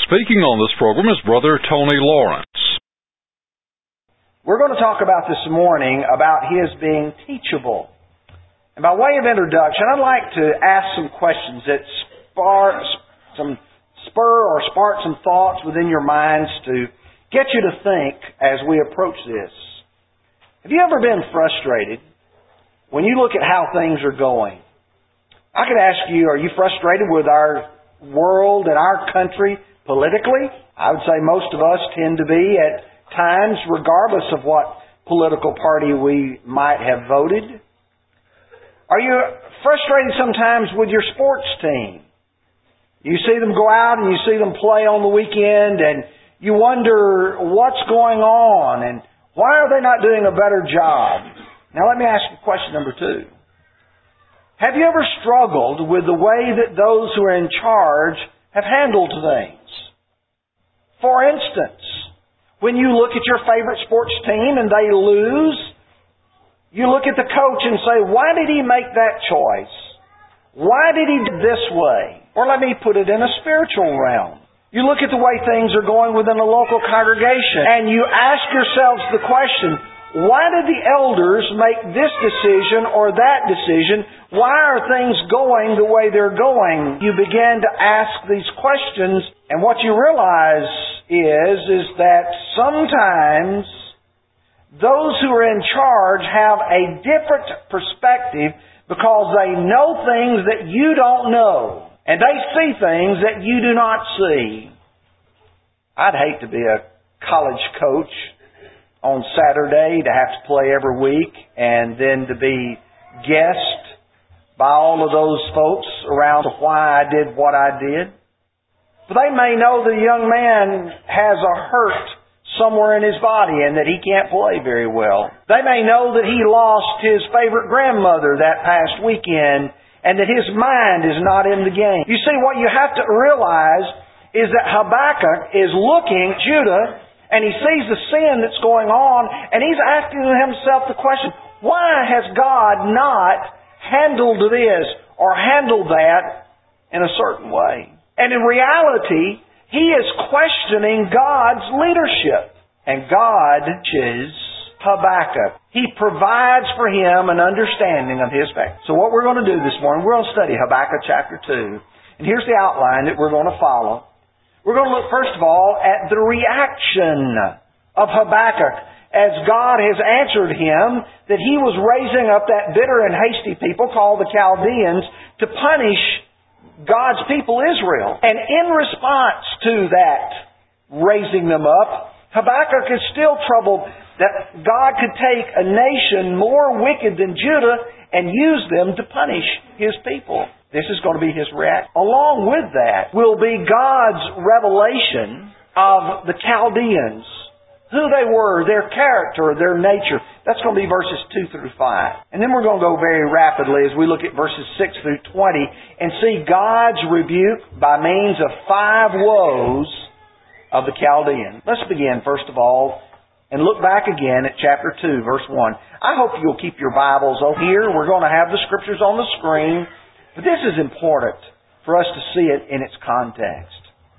Speaking on this program is Brother Tony Lawrence. We're going to talk about this morning about His being teachable. And by way of introduction, I'd like to ask some questions that spark some thoughts within your minds to get you to think as we approach this. Have you ever been frustrated when you look at how things are going? I could ask you, are you frustrated with our world and our country politically? I would say most of us tend to be at times, regardless of what political party we might have voted. Are you frustrated sometimes with your sports team? You see them go out and you see them play on the weekend and you wonder what's going on and why are they not doing a better job? Now let me ask you question number 2. Have you ever struggled with the way that those who are in charge have handled things? For instance, when you look at your favorite sports team and they lose, you look at the coach and say, why did he make that choice? Why did he do this way? Or let me put it in a spiritual realm. You look at the way things are going within a local congregation and you ask yourselves the question, why did the elders make this decision or that decision? Why are things going the way they're going? You begin to ask these questions, and what you realize is that sometimes those who are in charge have a different perspective because they know things that you don't know, and they see things that you do not see. I'd hate to be a college coach on Saturday, to have to play every week, and then to be guessed by all of those folks around why I did what I did. But they may know that a young man has a hurt somewhere in his body and that he can't play very well. They may know that he lost his favorite grandmother that past weekend and that his mind is not in the game. You see, what you have to realize is that Habakkuk is looking at Judah and he sees the sin that's going on, and he's asking himself the question, why has God not handled this or handled that in a certain way? And in reality, he is questioning God's leadership. And God chooses Habakkuk. He provides for him an understanding of His fact. So what we're going to do this morning, we're going to study Habakkuk chapter 2. And here's the outline that we're going to follow. We're going to look, first of all, at the reaction of Habakkuk as God has answered him that he was raising up that bitter and hasty people called the Chaldeans to punish God's people Israel. And in response to that raising them up, Habakkuk is still troubled that God could take a nation more wicked than Judah and use them to punish His people. This is going to be his reaction. Along with that will be God's revelation of the Chaldeans, who they were, their character, their nature. That's going to be verses 2 through 5. And then we're going to go very rapidly as we look at verses 6 through 20 and see God's rebuke by means of 5 woes of the Chaldeans. Let's begin, first of all, and look back again at chapter 2, verse 1. I hope you'll keep your Bibles over here. We're going to have the scriptures on the screen. But this is important for us to see it in its context.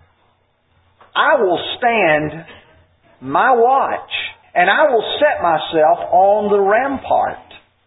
I will stand my watch, and I will set myself on the rampart,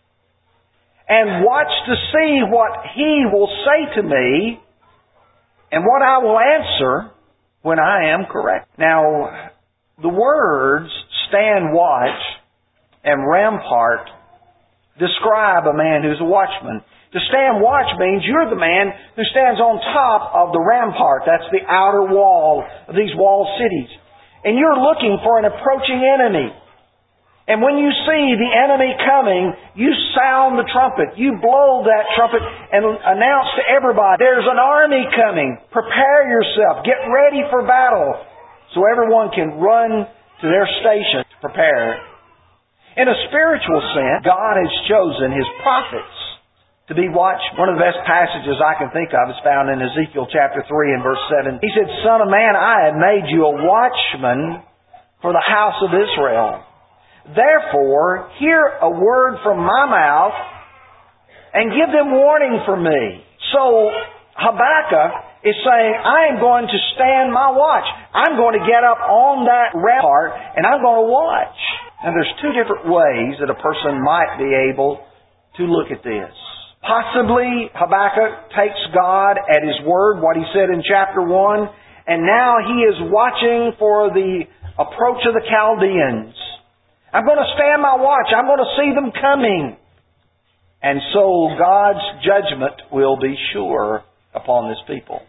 and watch to see what He will say to me, and what I will answer when I am correct. Now, the words stand watch and rampart describe a man who's a watchman. To stand watch means you're the man who stands on top of the rampart. That's the outer wall of these walled cities. And you're looking for an approaching enemy. And when you see the enemy coming, you sound the trumpet. You blow that trumpet and announce to everybody, there's an army coming. Prepare yourself. Get ready for battle. So everyone can run to their station to prepare. In a spiritual sense, God has chosen His prophets to be watched. One of the best passages I can think of is found in Ezekiel chapter 3 and verse 7. He said, Son of man, I have made you a watchman for the house of Israel. Therefore, hear a word from my mouth and give them warning from me. So Habakkuk is saying, I am going to stand my watch. I'm going to get up on that rampart and I'm going to watch. Now there's two different ways that a person might be able to look at this. Possibly Habakkuk takes God at His word, what he said in chapter 1, and now he is watching for the approach of the Chaldeans. I'm going to stand my watch. I'm going to see them coming. And so God's judgment will be sure upon this people.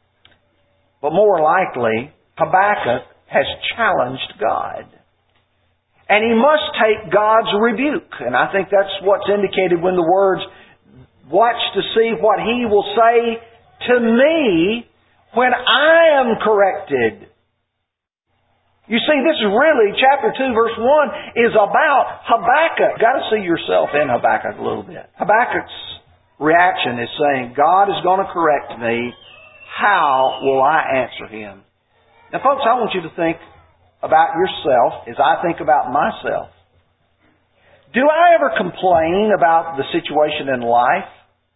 But more likely, Habakkuk has challenged God. And he must take God's rebuke. And I think that's what's indicated when the words, watch to see what He will say to me when I am corrected. You see, this is really, chapter 2, verse 1, is about Habakkuk. You've got to see yourself in Habakkuk a little bit. Habakkuk's reaction is saying, God is going to correct me. How will I answer Him? Now, folks, I want you to think about yourself as I think about myself. Do I ever complain about the situation in life?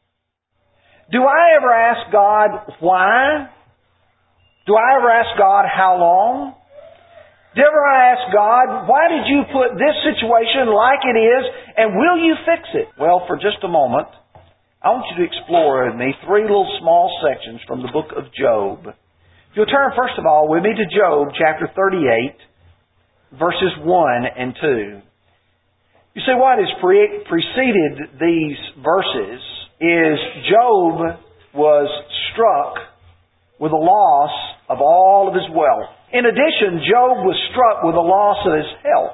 Do I ever ask God why? Do I ever ask God how long? Do ever I ask God, why did you put this situation like it is, and will you fix it? Well, for just a moment, I want you to explore with me three little small sections from the book of Job. If you'll turn first of all with me to Job chapter 38, verses 1 and 2. You see, what has preceded these verses is Job was struck with the loss of all of his wealth. In addition, Job was struck with the loss of his health.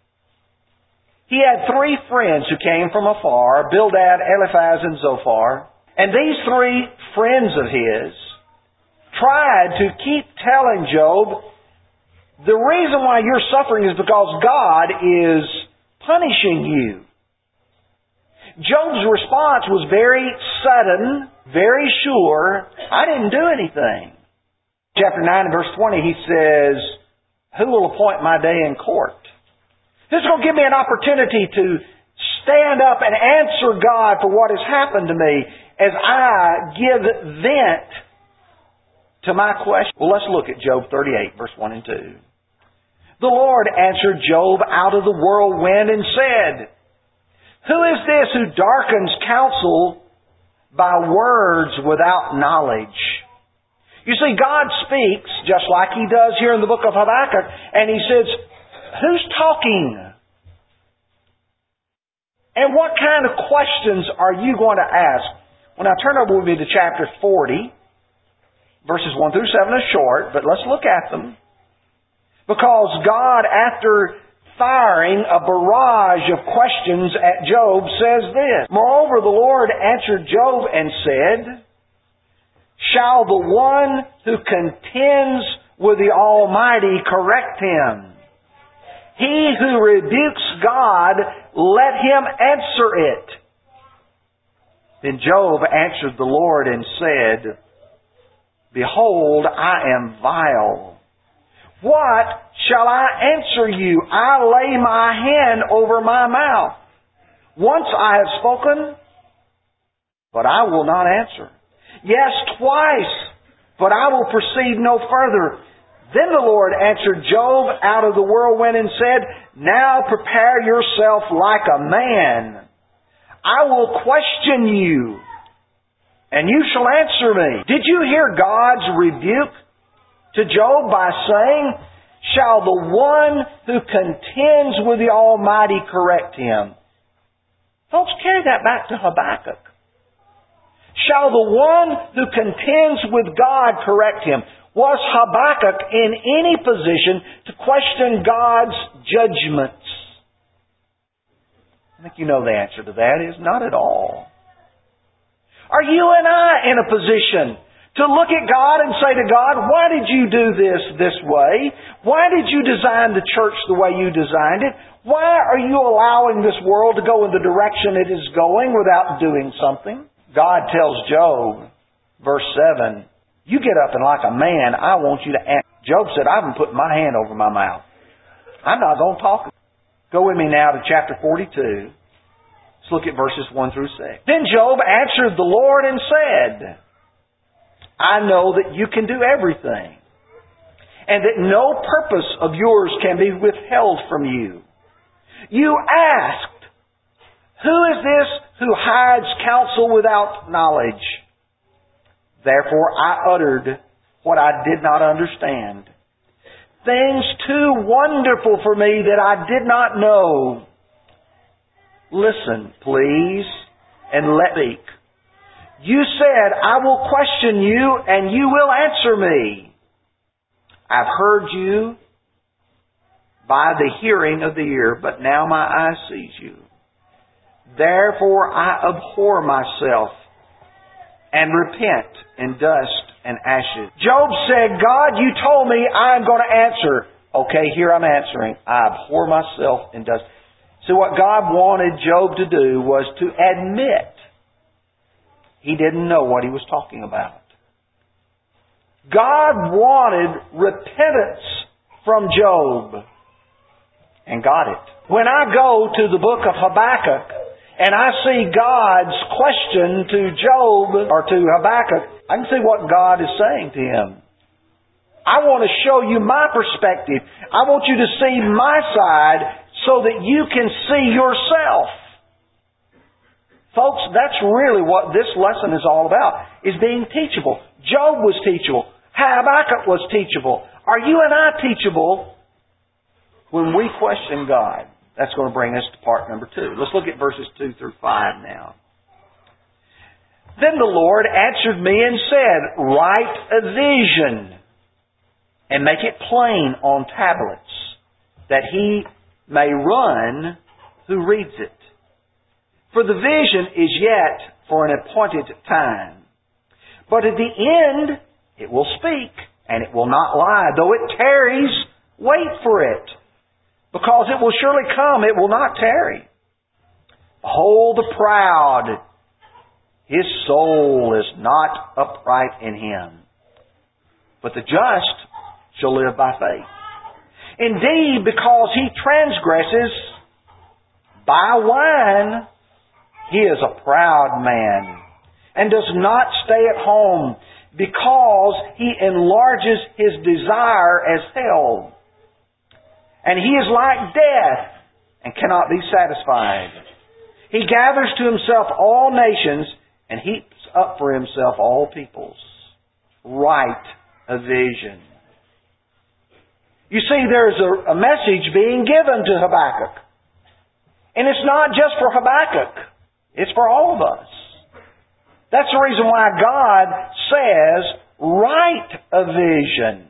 He had three friends who came from afar, Bildad, Eliphaz, and Zophar. And these three friends of his tried to keep telling Job, the reason why you're suffering is because God is punishing you. Job's response was very sudden, very sure, I didn't do anything. Chapter 9 and verse 20, he says, who will appoint my day in court? This is going to give me an opportunity to stand up and answer God for what has happened to me as I give vent to my question. Well, let's look at Job 38, verse 1 and 2. The Lord answered Job out of the whirlwind and said, who is this who darkens counsel by words without knowledge? You see, God speaks just like He does here in the book of Habakkuk, and He says, who's talking? And what kind of questions are you going to ask? When I turn over with me to chapter 40, verses 1 through 7 are short, but let's look at them. Because God, after firing a barrage of questions at Job, says this, moreover, the Lord answered Job and said, shall the one who contends with the Almighty correct him? He who rebukes God, let him answer it. Then Job answered the Lord and said, behold, I am vile. What shall I answer you? I lay my hand over my mouth. Once I have spoken, but I will not answer. Yes, twice, but I will proceed no further. Then the Lord answered Job out of the whirlwind and said, now prepare yourself like a man. I will question you, and you shall answer me. Did you hear God's rebuke to Job by saying, shall the one who contends with the Almighty correct him? Folks, carry that back to Habakkuk. Shall the one who contends with God correct him? Was Habakkuk in any position to question God's judgments? I think you know the answer to that is not at all. Are you and I in a position to look at God and say to God, why did you do this way? Why did you design the church the way you designed it? Why are you allowing this world to go in the direction it is going without doing something? God tells Job, verse 7, you get up and like a man, I want you to answer. Job said, I haven't put my hand over my mouth. I'm not going to talk. Go with me now to chapter 42. Let's look at verses 1 through 6. Then Job answered the Lord and said, I know that you can do everything, and that no purpose of yours can be withheld from you. You asked, who is this who hides counsel without knowledge? Therefore I uttered what I did not understand, things too wonderful for me that I did not know. Listen, please, and let me speak. You said, I will question you and you will answer me. I've heard you by the hearing of the ear, but now my eye sees you. Therefore I abhor myself and repent in dust and ashes. Job said, God, you told me I'm going to answer. Okay, here I'm answering. I abhor myself in dust. See, what God wanted Job to do was to admit he didn't know what he was talking about. God wanted repentance from Job, and got it. When I go to the book of Habakkuk and I see God's question to Job or to Habakkuk, I can see what God is saying to him. I want to show you my perspective. I want you to see my side so that you can see yourself. Folks, that's really what this lesson is all about, is being teachable. Job was teachable. Habakkuk was teachable. Are you and I teachable when we question God? That's going to bring us to part number 2. Let's look at verses 2 through 5 now. Then the Lord answered me and said, write a vision and make it plain on tablets, that he may run who reads it. For the vision is yet for an appointed time. But at the end it will speak, and it will not lie. Though it tarries, wait for it, because it will surely come, it will not tarry. Behold the proud, his soul is not upright in him, but the just shall live by faith. Indeed, because he transgresses by wine, he is a proud man, and does not stay at home, because he enlarges his desire as hell. And he is like death, and cannot be satisfied. He gathers to himself all nations, and heaps up for himself all peoples. Write a vision. You see, there's a message being given to Habakkuk. And it's not just for Habakkuk. It's for all of us. That's the reason why God says, write a vision.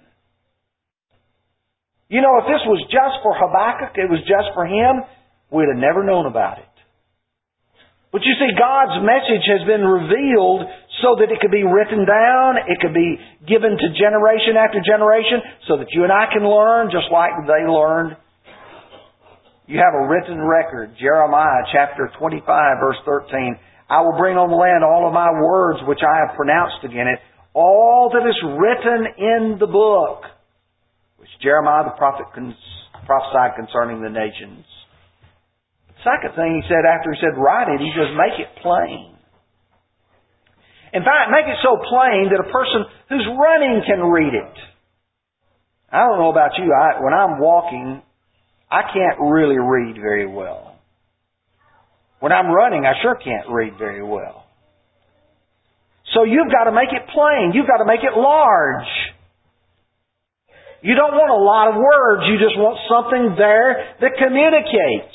You know, if this was just for Habakkuk, it was just for him, we'd have never known about it. But you see, God's message has been revealed so that it could be written down, it could be given to generation after generation, so that you and I can learn just like they learned. You have a written record, Jeremiah chapter 25, verse 13. I will bring on the land all of my words which I have pronounced again it, all that is written in the book, which Jeremiah the prophet prophesied concerning the nations. The second thing he said after he said write it, he says make it plain. In fact, make it so plain that a person who's running can read it. I don't know about you, when I'm walking, I can't really read very well. When I'm running, I sure can't read very well. So you've got to make it plain. You've got to make it large. You don't want a lot of words. You just want something there that communicates.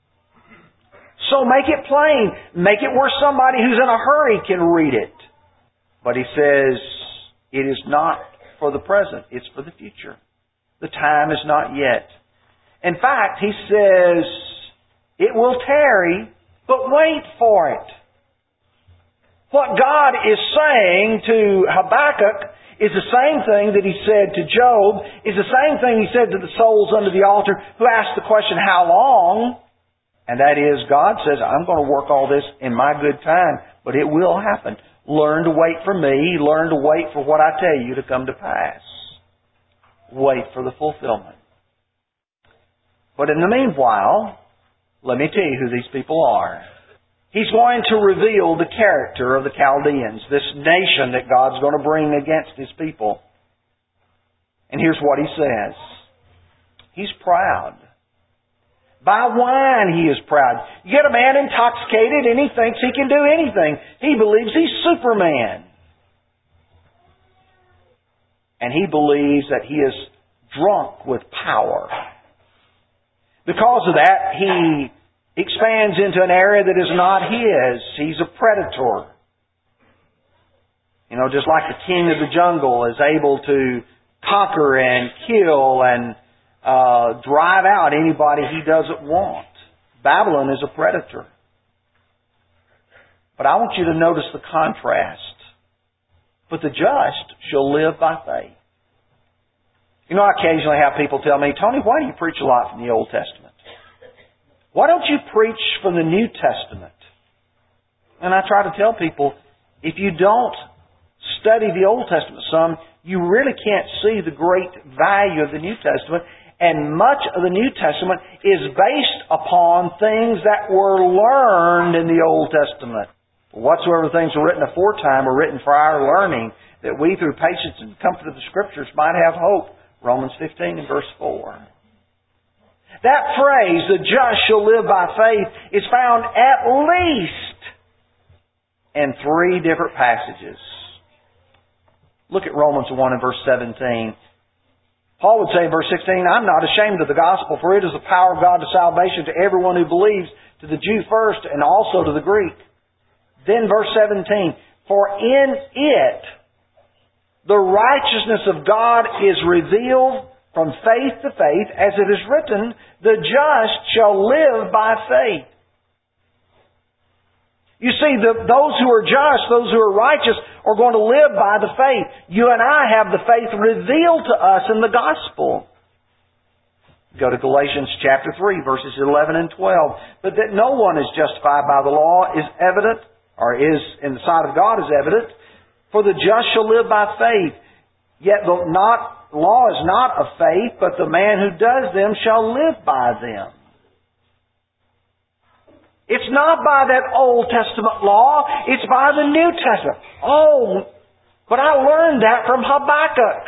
So make it plain. Make it where somebody who's in a hurry can read it. But he says, it is not for the present. It's for the future. The time is not yet. In fact, he says, it will tarry, but wait for it. What God is saying to Habakkuk is the same thing that he said to Job, is the same thing he said to the souls under the altar who asked the question, how long? And that is, God says, I'm going to work all this in my good time, but it will happen. Learn to wait for me. Learn to wait for what I tell you to come to pass. Wait for the fulfillment. But in the meanwhile, let me tell you who these people are. He's going to reveal the character of the Chaldeans, this nation that God's going to bring against His people. And here's what He says. He's proud. By wine He is proud. You get a man intoxicated and he thinks he can do anything. He believes he's Superman. And he believes that he is drunk with power. Because of that, he expands into an area that is not his. He's a predator. Just like the king of the jungle is able to conquer and kill and drive out anybody he doesn't want. Babylon is a predator. But I want you to notice the contrast. But the just shall live by faith. I occasionally have people tell me, Tony, why do you preach a lot from the Old Testament? Why don't you preach from the New Testament? And I try to tell people, if you don't study the Old Testament some, you really can't see the great value of the New Testament. And much of the New Testament is based upon things that were learned in the Old Testament. Whatsoever things were written aforetime were written for our learning, that we through patience and comfort of the Scriptures might have hope. Romans 15 and verse 4. That phrase, the just shall live by faith, is found at least in 3 different passages. Look at Romans 1 and verse 17. Paul would say in verse 16, I'm not ashamed of the gospel, for it is the power of God to salvation to everyone who believes, to the Jew first and also to the Greek. Then verse 17, for in it the righteousness of God is revealed from faith to faith, as it is written, the just shall live by faith. You see, those who are just, those who are righteous, are going to live by the faith. You and I have the faith revealed to us in the gospel. Go to Galatians chapter 3, verses 11 and 12. But that no one is justified by the law is evident, or is in the sight of God is evident, for the just shall live by faith. Yet the law is not of faith, but the man who does them shall live by them. It's not by that Old Testament law, it's by the New Testament. Oh, but I learned that from Habakkuk.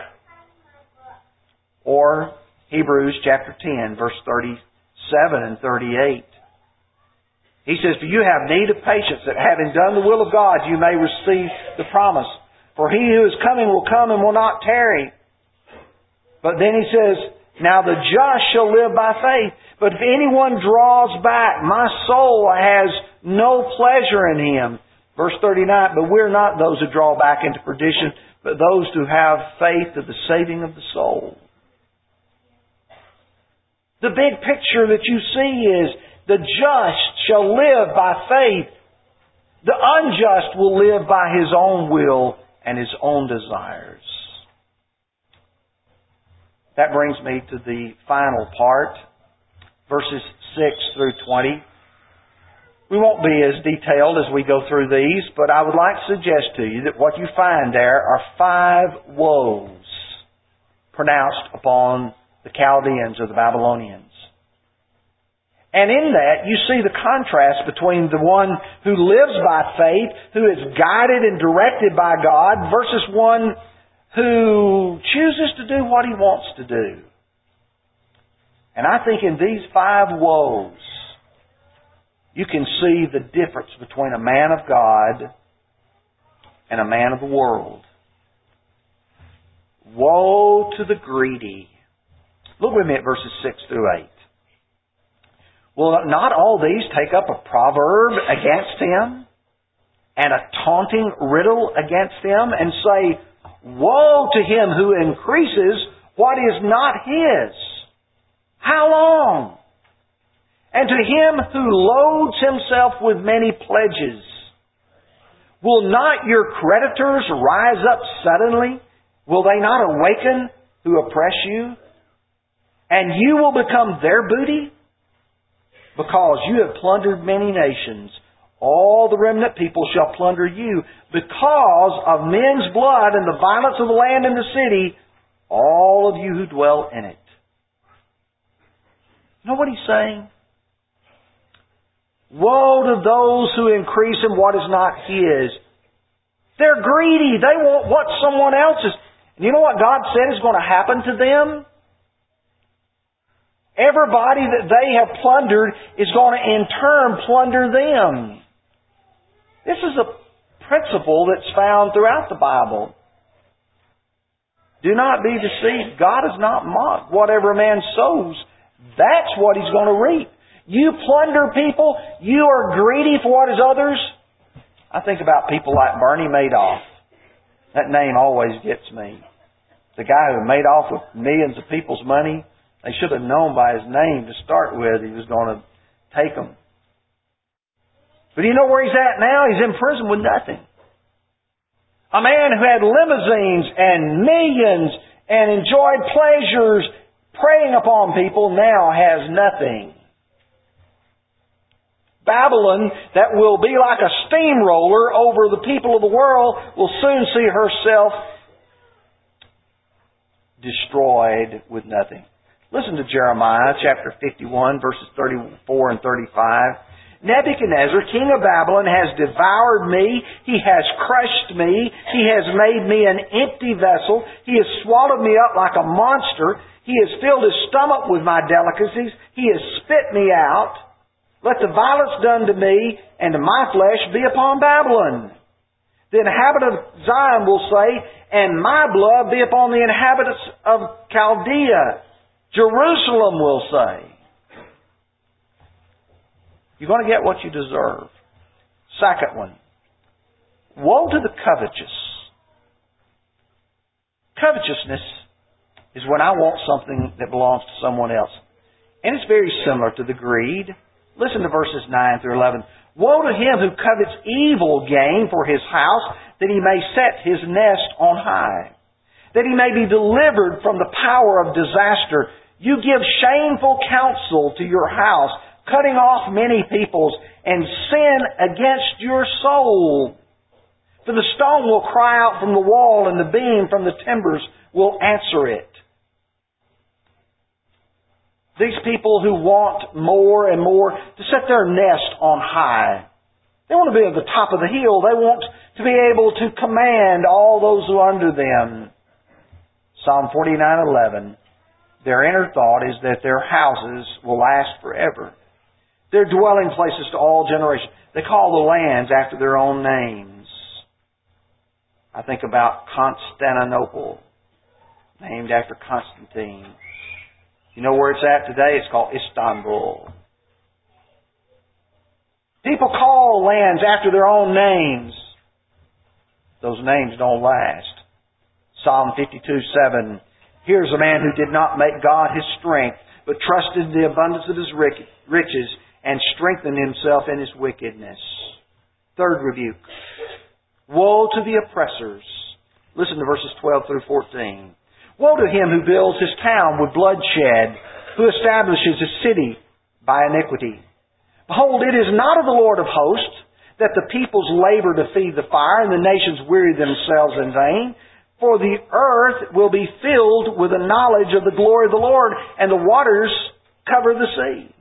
Or Hebrews chapter 10, verse 37 and 38. He says, for you have need of patience, that having done the will of God, you may receive the promise. For he who is coming will come and will not tarry. But then he says, now the just shall live by faith. But if anyone draws back, my soul has no pleasure in him. Verse 39, but we're not those who draw back into perdition, but those who have faith to the saving of the soul. The big picture that you see is, the just shall live by faith. The unjust will live by his own will and his own desires. That brings me to the final part, verses 6 through 20. We won't be as detailed as we go through these, but I would like to suggest to you that what you find there are 5 woes pronounced upon the Chaldeans or the Babylonians. And in that, you see the contrast between the one who lives by faith, who is guided and directed by God, versus one who chooses to do what he wants to do. And I think in these 5 woes, you can see the difference between a man of God and a man of the world. Woe to the greedy. Look with me at verses 6 through 8. Will not all these take up a proverb against him and a taunting riddle against him and say, woe to him who increases what is not his? How long? And to him who loads himself with many pledges. Will not your creditors rise up suddenly? Will they not awaken who oppress you? And you will become their booty? Because you have plundered many nations. All the remnant people shall plunder you. Because of men's blood and the violence of the land and the city, all of you who dwell in it. You know what he's saying? Woe to those who increase in what is not His. They're greedy. They want what someone else's. And you know what God said is going to happen to them? Everybody that they have plundered is going to in turn plunder them. This is a principle that's found throughout the Bible. Do not be deceived. God is not mocked. Whatever a man sows, that's what he's going to reap. You plunder people. You are greedy for what is others. I think about people like Bernie Madoff. That name always gets me. The guy who made off with millions of people's money. They should have known by his name to start with he was going to take them. But you know where he's at now? He's in prison with nothing. A man who had limousines and millions and enjoyed pleasures preying upon people now has nothing. Babylon, that will be like a steamroller over the people of the world, will soon see herself destroyed with nothing. Listen to Jeremiah chapter 51, verses 34 and 35. Nebuchadnezzar, king of Babylon, has devoured me. He has crushed me. He has made me an empty vessel. He has swallowed me up like a monster. He has filled his stomach with my delicacies. He has spit me out. Let the violence done to me and to my flesh be upon Babylon. The inhabitant of Zion will say, and my blood be upon the inhabitants of Chaldea. Jerusalem will say. You're going to get what you deserve. Second one. Woe to the covetous. Covetousness is when I want something that belongs to someone else. And it's very similar to the greed. Listen to verses 9 through 11. Woe to him who covets evil gain for his house, that he may set his nest on high, that he may be delivered from the power of disaster. You give shameful counsel to your house, cutting off many peoples, and sin against your soul. For the stone will cry out from the wall, and the beam from the timbers will answer it. These people who want more and more to set their nest on high. They want to be at the top of the hill. They want to be able to command all those who are under them. Psalm 49:11. Their inner thought is that their houses will last forever. Their dwelling places to all generations. They call the lands after their own names. I think about Constantinople, named after Constantine. You know where it's at today? It's called Istanbul. People call lands after their own names. Those names don't last. Psalm 52:7. Here's a man who did not make God his strength, but trusted in the abundance of his riches and strengthened himself in his wickedness. Third rebuke. Woe to the oppressors. Listen to verses 12 through 14. Woe to him who builds his town with bloodshed, who establishes his city by iniquity. Behold, it is not of the Lord of hosts that the peoples labor to feed the fire, and the nations weary themselves in vain. For the earth will be filled with the knowledge of the glory of the Lord, and the waters cover the sea.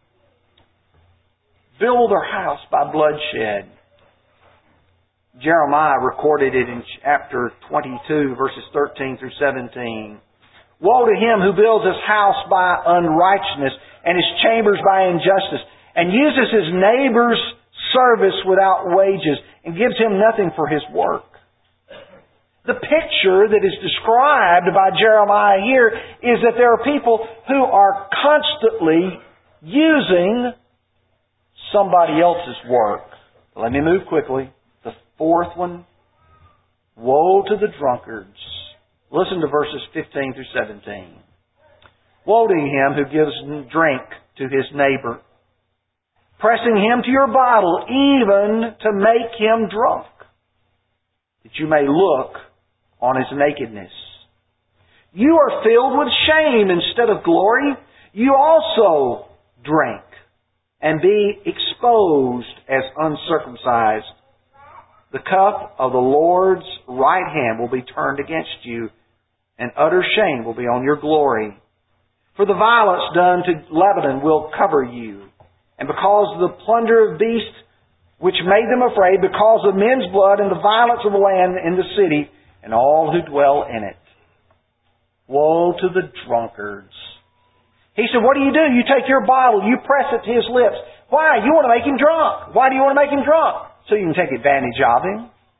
Build their house by bloodshed. Jeremiah recorded it in chapter 22, verses 13 through 17. Woe to him who builds his house by unrighteousness, and his chambers by injustice, and uses his neighbor's service without wages, and gives him nothing for his work. The picture that is described by Jeremiah here is that there are people who are constantly using somebody else's work. Let me move quickly. The fourth one, woe to the drunkards. Listen to verses 15 through 17. Woe to him who gives drink to his neighbor, pressing him to your bottle, even to make him drunk, that you may look on his nakedness. You are filled with shame instead of glory. You also drink and be exposed as uncircumcised. The cup of the Lord's right hand will be turned against you, and utter shame will be on your glory. For the violence done to Lebanon will cover you, and because of the plunder of beasts which made them afraid, because of men's blood and the violence of the land in the city, and all who dwell in it. Woe to the drunkards. He said, what do? You take your bottle, you press it to his lips. Why? You want to make him drunk. Why do you want to make him drunk? So you can take advantage of him.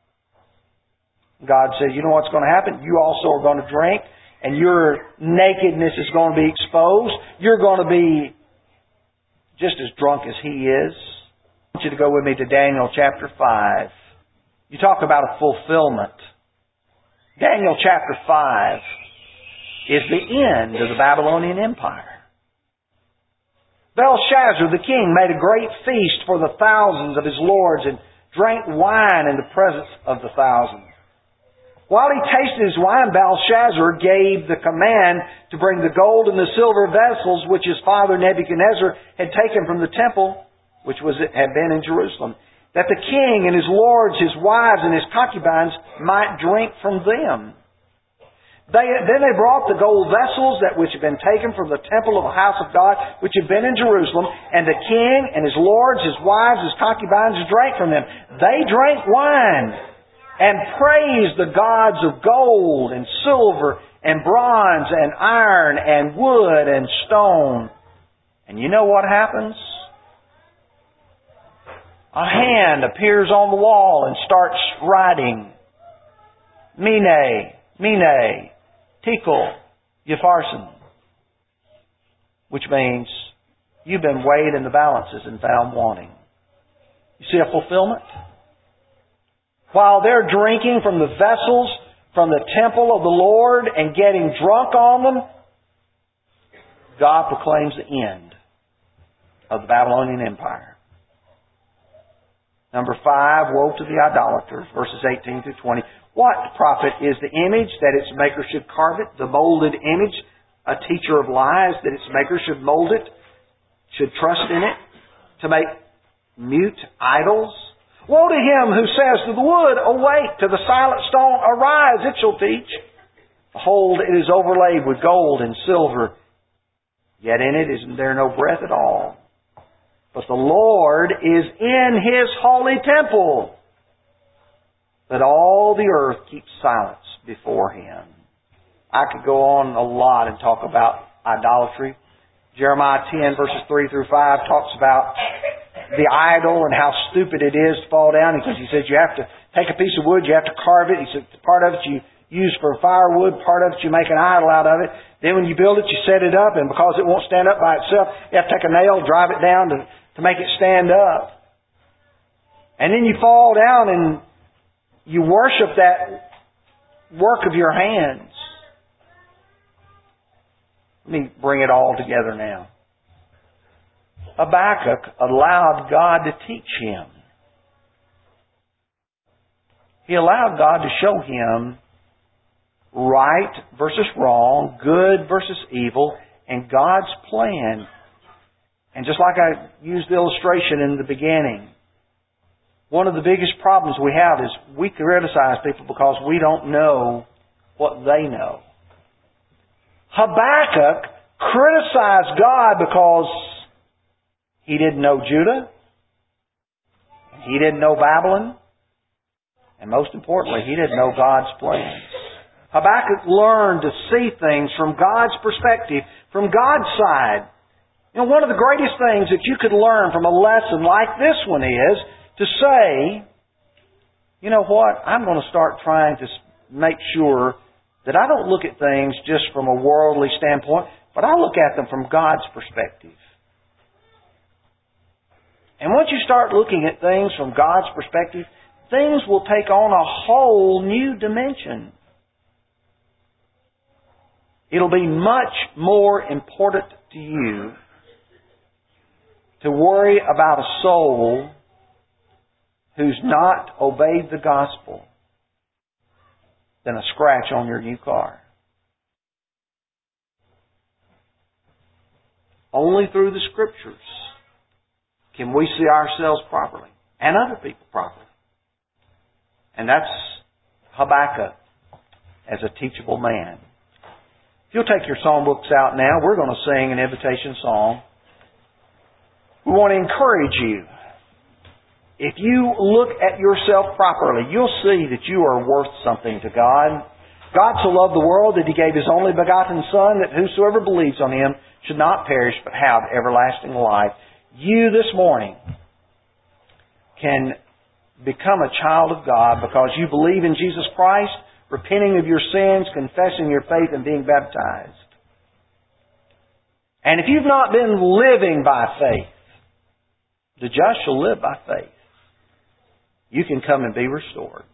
God says, you know what's going to happen? You also are going to drink, and your nakedness is going to be exposed. You're going to be just as drunk as he is. I want you to go with me to Daniel chapter 5. You talk about a fulfillment. Daniel chapter 5 is the end of the Babylonian Empire. Belshazzar the king made a great feast for the thousands of his lords and drank wine in the presence of the thousands. While he tasted his wine, Belshazzar gave the command to bring the gold and the silver vessels which his father Nebuchadnezzar had taken from the temple, which had been in Jerusalem, that the king and his lords, his wives, and his concubines might drink from them. Then they brought the gold vessels which had been taken from the temple of the house of God, which had been in Jerusalem, and the king and his lords, his wives, his concubines drank from them. They drank wine and praised the gods of gold and silver and bronze and iron and wood and stone. And you know what happens? A hand appears on the wall and starts writing, Mene, Tekel, Upharsin, which means you've been weighed in the balances and found wanting. You see a fulfillment? While they're drinking from the vessels from the temple of the Lord and getting drunk on them, God proclaims the end of the Babylonian Empire. Number 5, woe to the idolaters, verses 18 through 20. What profit is the image that its maker should carve it? The molded image, a teacher of lies, that its maker should mold it, should trust in it, to make mute idols? Woe to him who says to the wood, awake, to the silent stone, arise, it shall teach. Behold, it is overlaid with gold and silver, yet in it is there no breath at all. But the Lord is in His holy temple. But all the earth keeps silence before Him. I could go on a lot and talk about idolatry. Jeremiah 10 verses 3 through 5 talks about the idol and how stupid it is to fall down. Because he says you have to take a piece of wood, you have to carve it. He said part of it you use for firewood, part of it you make an idol out of it. Then when you build it, you set it up, and because it won't stand up by itself, you have to take a nail, drive it down to make it stand up. And then you fall down and you worship that work of your hands. Let me bring it all together now. Habakkuk allowed God to teach him. He allowed God to show him right versus wrong, good versus evil, and God's plan. And just like I used the illustration in the beginning, one of the biggest problems we have is we criticize people because we don't know what they know. Habakkuk criticized God because he didn't know Judah, he didn't know Babylon, and most importantly, he didn't know God's plans. Habakkuk learned to see things from God's perspective, from God's side. You know, one of the greatest things that you could learn from a lesson like this one is to say, you know what, I'm going to start trying to make sure that I don't look at things just from a worldly standpoint, but I look at them from God's perspective. And once you start looking at things from God's perspective, things will take on a whole new dimension. It'll be much more important to you to worry about a soul who's not obeyed the gospel than a scratch on your new car. Only through the Scriptures can we see ourselves properly and other people properly. And that's Habakkuk as a teachable man. If you'll take your songbooks out now, we're going to sing an invitation song. We want to encourage you. If you look at yourself properly, you'll see that you are worth something to God. God so loved the world that He gave His only begotten Son, that whosoever believes on Him should not perish but have everlasting life. You this morning can become a child of God because you believe in Jesus Christ, repenting of your sins, confessing your faith, and being baptized. And if you've not been living by faith, the just shall live by faith. You can come and be restored.